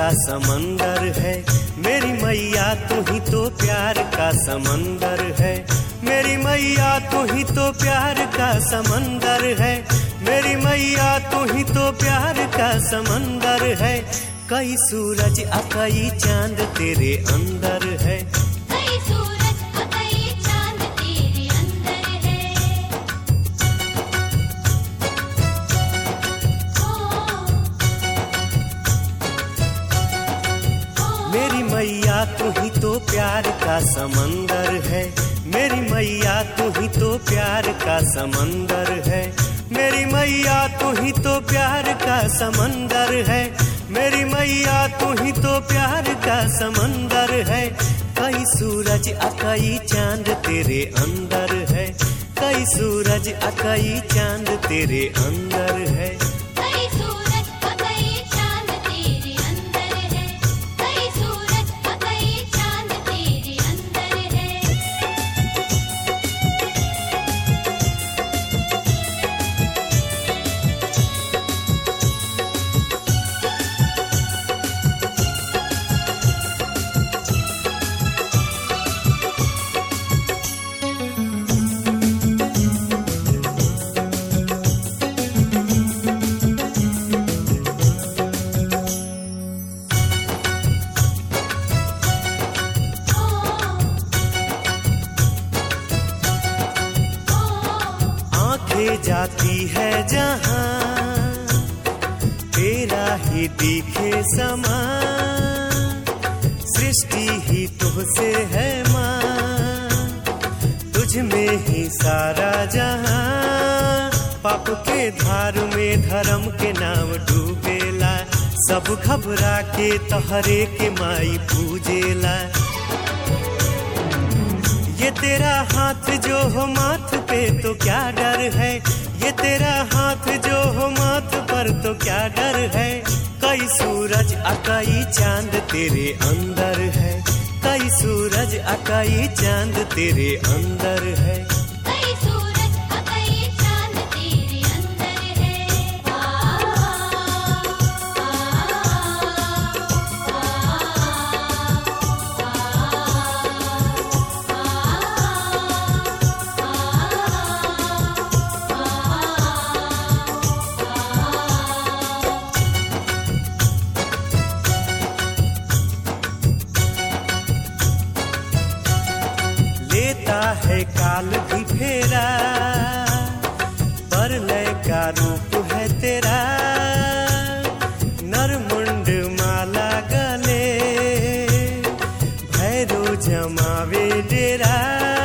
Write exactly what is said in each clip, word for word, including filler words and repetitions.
का समंदर है, मेरी मैया तू ही तो प्यार का समंदर है। मेरी मैया तू ही तो प्यार का समंदर है, मेरी मैया तू ही तो प्यार का समंदर है। कई सूरज आ कई चांद तेरे अंदर है, कई सूरज आ कई चांद तेरे अंदर है। मेरी मैया तू ही तो प्यार का समंदर है, मेरी मैया तू ही तो प्यार का समंदर है। मेरी मैया तू ही तो प्यार का समंदर है, मेरी मैया तू ही तो प्यार का समंदर है। कई सूरज आ कई चांद तेरे अंदर है, कई सूरज आ कई चांद तेरे अंदर है। कई सूरज आ कई चांद तेरे अंदर है, कई सूरज आ कई चांद तेरे अंदर है। आंखें जाती है जहां तेरा ही दिखे समा, सृष्टि ही तुझसे है माँ, तुझ में ही सारा जहां। पाप के धार में धर्म के नाम डूबेला, सब घबरा के तोहरे के माई पूजेला। ये तेरा हाथ जो हो माथ पे तो क्या डर है, ये तेरा हाथ जो हो माथ पर तो क्या डर है। कई सूरज आ कई चांद तेरे अंदर है, कई सूरज आ कई चांद तेरे अंदर है। कई सूरज आ कई चांद तेरे अंदर है। आ लेता है काल भी फेरा, पर लय का रूप है तेरा। नरमुंड माला गले, भैरो जमावे डेरा।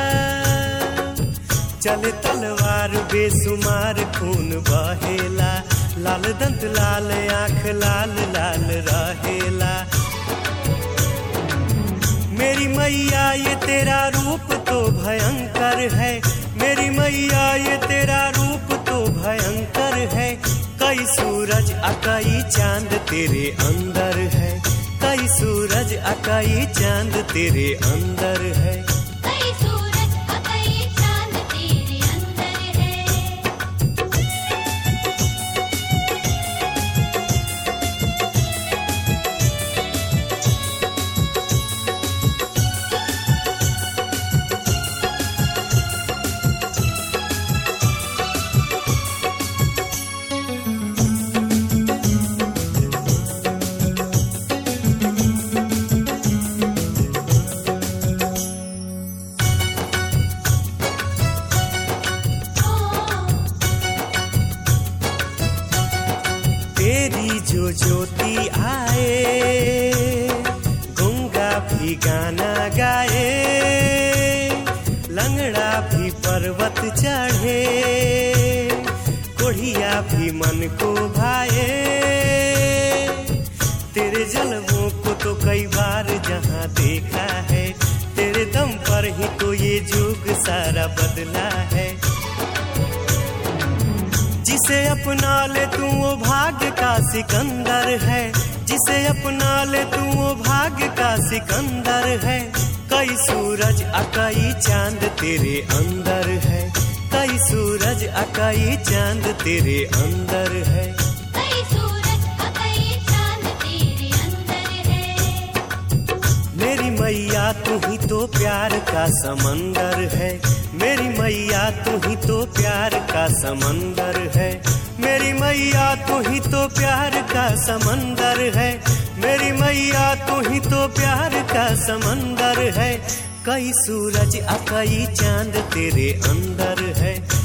चले तलवार बेसुमार खून बहेला, लाल दंत लाल आँख लाल लाल रहेला। मेरी मैया ये तेरा रूप तो भयंकर है, मेरी मैया ये तेरा रूप तो भयंकर है। कई सूरज आ कई चांद तेरे अंदर है, कई सूरज आ कई चांद तेरे अंदर है। कई सूरज आ कई चांद तेरे अंदर है। तेरी जो ज्योति आए, गूंगा भी गाना गाए, लंगड़ा भी पर्वत चढ़े, कोढ़िया भी मन को भाए। तेरे जलवों को तो कई बार जहां देखा है, तेरे दम पर ही तो ये जुग सारा बदला है। जिसे अपना ले तू वो भाग्य का सिकंदर है, जिसे अपना ले तू वो भाग्य का सिकंदर है। कई सूरज आ कई चांद तेरे अंदर है, कई सूरज आ कई चांद तेरे अंदर है। कई सूरज आ कई चांद तेरे अंदर मेरी मैया तू ही तो प्यार का समंदर है, मेरी मैया तू ही तो प्यार का समंदर है, मेरी मैया तू ही तो प्यार का समंदर है, मेरी मैया तू ही तो प्यार का समंदर है। कई सूरज आ कई चांद तेरे अंदर है,